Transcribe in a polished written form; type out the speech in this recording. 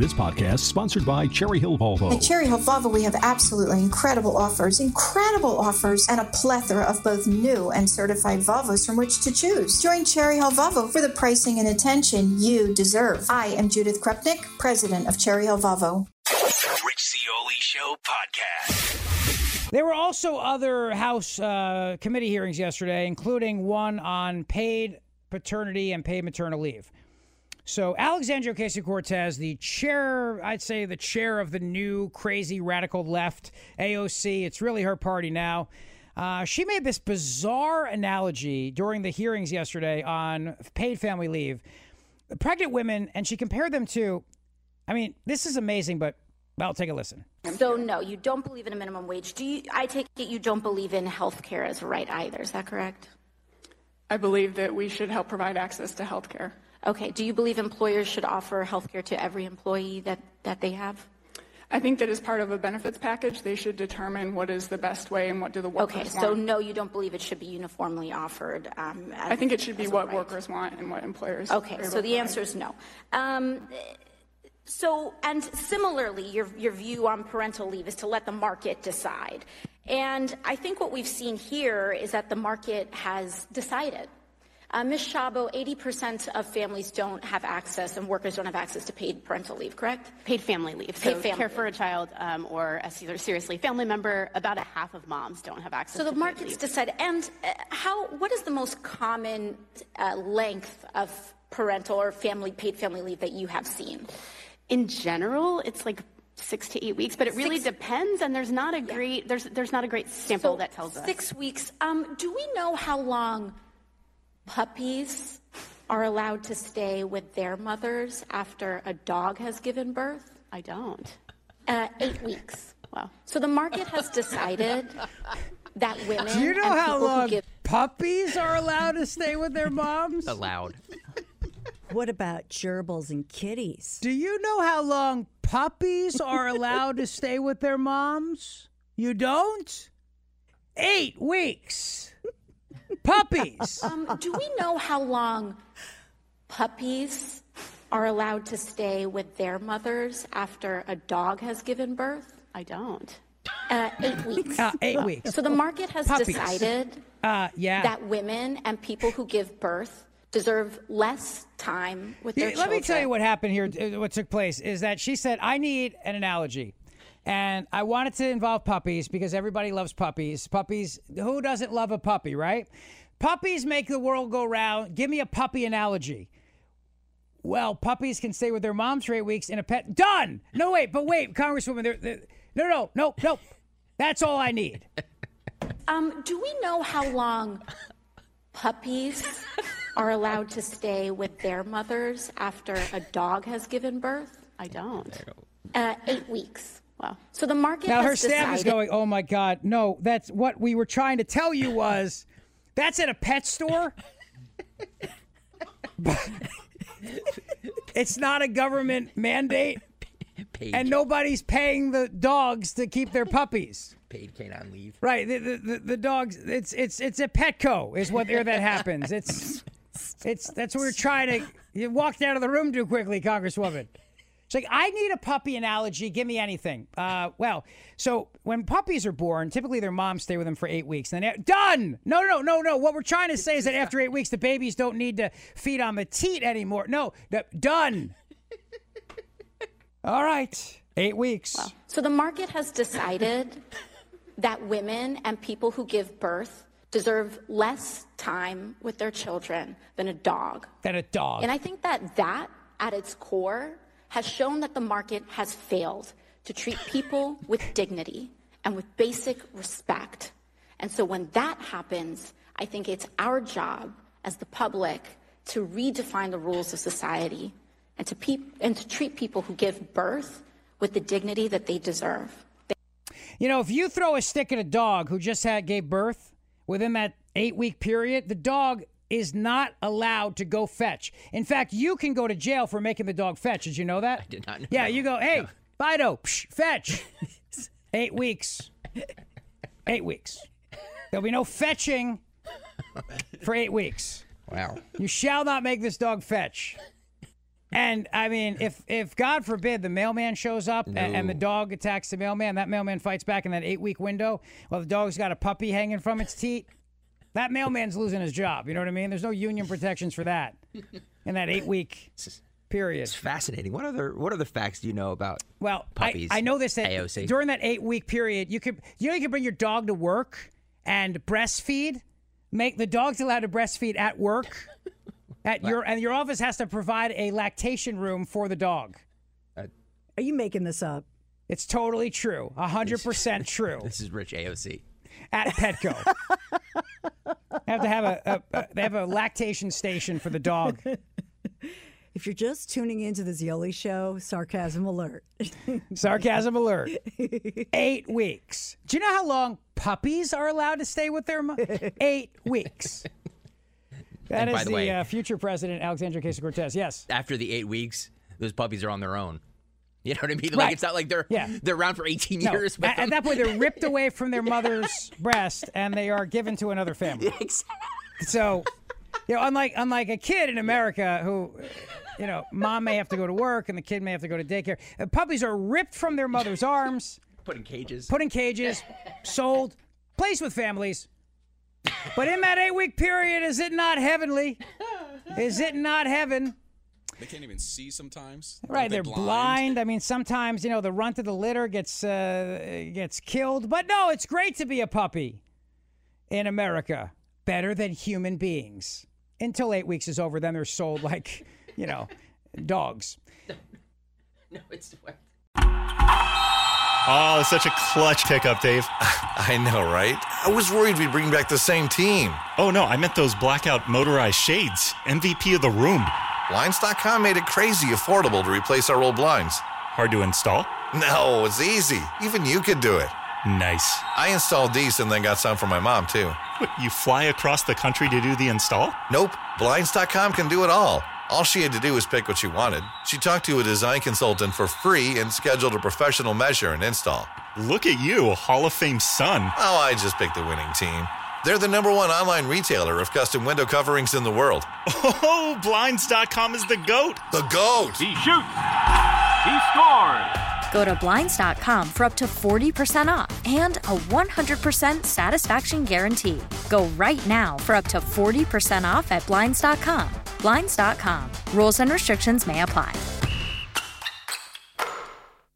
This podcast is sponsored by Cherry Hill Volvo. At Cherry Hill Volvo, we have absolutely incredible offers, and a plethora of both new and certified Volvos from which to choose. Join Cherry Hill Volvo for the pricing and attention you deserve. I am Judith Krupnik, president of Cherry Hill Volvo. Rich Zeoli Show podcast. There were also other House committee hearings yesterday, including one on paid paternity and paid maternal leave. So Alexandria Ocasio-Cortez, the chair, I'd say the chair of the new crazy radical left, AOC, it's really her party now. She made this bizarre analogy during the hearings yesterday on paid family leave. Pregnant women, and she compared them to, I mean, this is amazing, but well, take a listen. So no, you don't believe in a minimum wage. I take it you don't believe in health care as a right either. Is that correct? I believe that we should help provide access to health care. Okay. Do you believe employers should offer health care to every employee that they have? I think that as part of a benefits package, they should determine what is the best way and what do the workers want. Okay, so no, you don't believe it should be uniformly offered. I think it should be what workers want and what employers. Okay, so the answer is no. So, and similarly, your view on parental leave is to let the market decide. And I think what we've seen here is that the market has decided. Ms. Szabo, 80% of families don't have access and workers don't have access to paid parental leave, correct? Paid family leave. Paid family care for a child or a seriously family member, about a half of moms don't have access to So the market's decided. And what is the most common length of parental or paid family leave that you have seen? In general, it's like 6 to 8 weeks, but it really depends, and there's not a great there's not a great sample that tells us. 6 weeks. Do we know how long puppies are allowed to stay with their mothers after a dog has given birth? I don't. 8 weeks. Wow. So the market has decided that women. Do you know and how people long who give puppies are allowed to stay with their moms? Allowed. What about gerbils and kitties? Do you know how long puppies are allowed to stay with their moms? You don't? 8 weeks. Puppies. Do we know how long puppies are allowed to stay with their mothers after a dog has given birth? I don't. 8 weeks. 8 weeks. So the market has Puppies. decided that women and people who give birth deserve less time with their children. Let me tell you what happened here. What took place is that she said, I need an analogy. And I wanted to involve puppies because everybody loves puppies. Puppies, who doesn't love a puppy, right? Puppies make the world go round. Give me a puppy analogy. Well, puppies can stay with their moms for 8 weeks in a pet. Done! No, wait, Congresswoman. No. That's all I need. Do we know how long puppies are allowed to stay with their mothers after a dog has given birth? I don't. 8 weeks. Wow. So the market Now has her staff is going, oh my God, no, that's what we were trying to tell you was, that's at a pet store? It's not a government mandate, and nobody's paying the dogs to keep their puppies. Paid canine leave. Right, the dogs. It's at Petco is where that happens. That's what we're trying to. You walked out of the room too quickly, Congresswoman. It's like, I need a puppy analogy. Give me anything. Well, so when puppies are born, typically their moms stay with them for 8 weeks. And then done. No. What we're trying to say is that after 8 weeks, the babies don't need to feed on the teat anymore. No, done. All right, 8 weeks. Wow. So the market has decided that women and people who give birth deserve less time with their children than a dog. And I think that at its core has shown that the market has failed to treat people with dignity and with basic respect. And so when that happens, I think it's our job as the public to redefine the rules of society and to treat people who give birth with the dignity that they deserve. You know, if you throw a stick at a dog who just gave birth within that 8 week period, the dog is not allowed to go fetch. In fact, you can go to jail for making the dog fetch. Did you know that? I did not know. Yeah, you go, hey, Fido, fetch. 8 weeks. 8 weeks. There'll be no fetching for 8 weeks. Wow. You shall not make this dog fetch. And I mean, if God forbid the mailman shows up and the dog attacks the mailman, that mailman fights back in that 8-week window while the dog's got a puppy hanging from its teat, that mailman's losing his job. You know what I mean? There's no union protections for that in that 8-week period. It's fascinating. What other facts do you know about puppies? I know this, that AOC? During that 8-week period, you could bring your dog to work and breastfeed. The dog's allowed to breastfeed at work. And your office has to provide a lactation room for the dog. Are you making this up? It's totally true. 100% true. This is Rich AOC. At Petco. They have a lactation station for the dog. If you're just tuning into the Zeoli Show, sarcasm alert. Sarcasm alert. 8 weeks. Do you know how long puppies are allowed to stay with their mom? 8 weeks. That is the future president, Alexandria Ocasio-Cortez. Yes. After the 8 weeks, those puppies are on their own. You know what I mean? Right. Like, it's not like they're around for 18 years. But at that point, they're ripped away from their mother's breast and they are given to another family. Exactly. So, unlike a kid in America who, mom may have to go to work and the kid may have to go to daycare. Puppies are ripped from their mother's arms. Put in cages. Sold, placed with families. But in that 8-week period, is it not heavenly? Is it not heaven? They can't even see sometimes. Right, they're blind. I mean, sometimes, the runt of the litter gets killed. But no, it's great to be a puppy in America. Better than human beings. Until 8 weeks is over, then they're sold like, dogs. No, it's... Oh, it's such a clutch pickup, Dave. I know, right? I was worried we'd bring back the same team. Oh, no, I meant those blackout motorized shades. MVP of the room. Blinds.com made it crazy affordable to replace our old blinds. Hard to install? No, it's easy. Even you could do it. Nice. I installed these and then got some for my mom, too. What, you fly across the country to do the install? Nope. Blinds.com can do it all. All she had to do was pick what she wanted. She talked to a design consultant for free and scheduled a professional measure and install. Look at you, Hall of Fame son. Oh, I just picked the winning team. They're the #1 online retailer of custom window coverings in the world. Oh, Blinds.com is the GOAT. The GOAT. He shoots. He scores. Go to Blinds.com for up to 40% off and a 100% satisfaction guarantee. Go right now for up to 40% off at Blinds.com. Blinds.com. Rules and restrictions may apply.